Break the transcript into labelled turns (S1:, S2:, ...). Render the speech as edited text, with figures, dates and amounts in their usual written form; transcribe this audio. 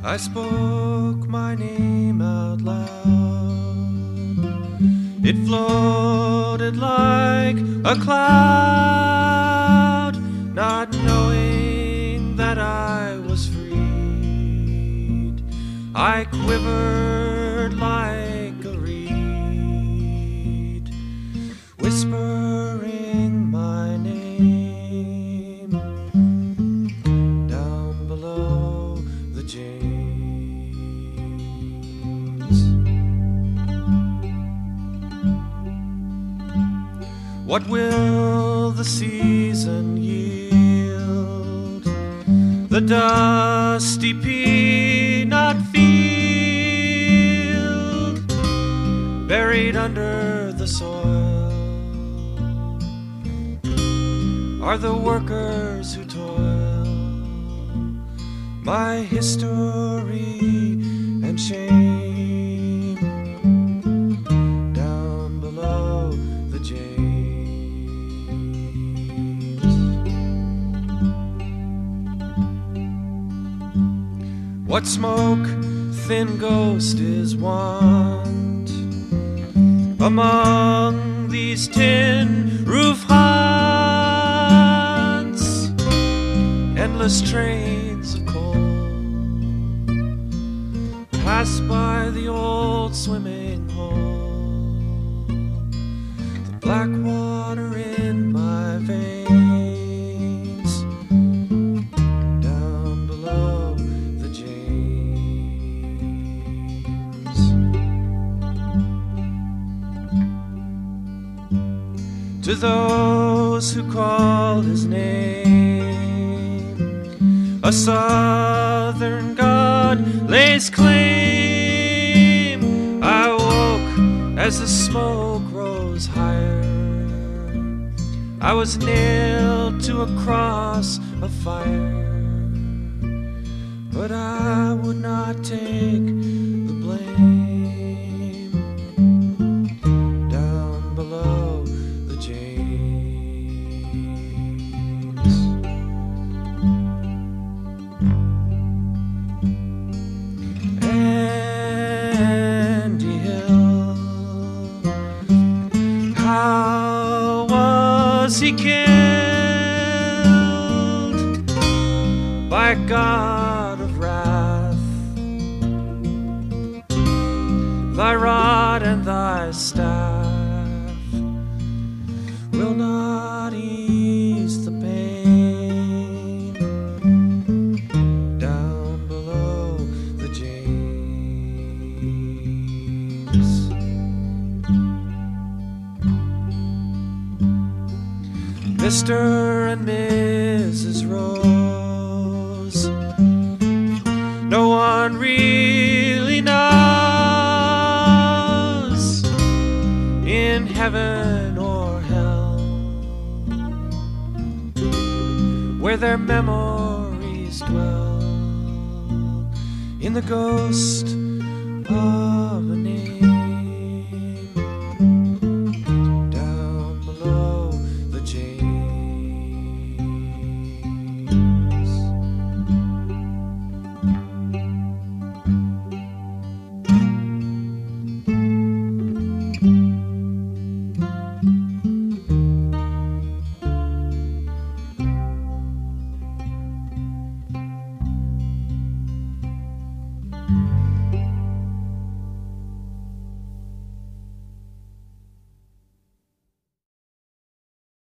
S1: I spoke my name out loud. It floated like a cloud, not knowing that I was freed. I quivered like a reed, whispering my name down below the James. What will the season yield? The dusty peanut field, buried under the soil, are the workers who toil. My history and shame down below the James. What smoke thin ghost is want among these tin roof haunts? Endless trains of coal pass by the old swimming hole, the black water in my veins down below the James. To those who call his name, a southern god lays claim. I woke as the smoke rose higher. I was nailed to a cross of fire, but I would not take the blame down below the James. Andy Hill, how was he killed? By a god of wrath. Thy rod and thy staff will not ease the pain down below the James. Mr. and Mrs. Rose, no one really knows in heaven or hell where their memories dwell, in the ghost of a name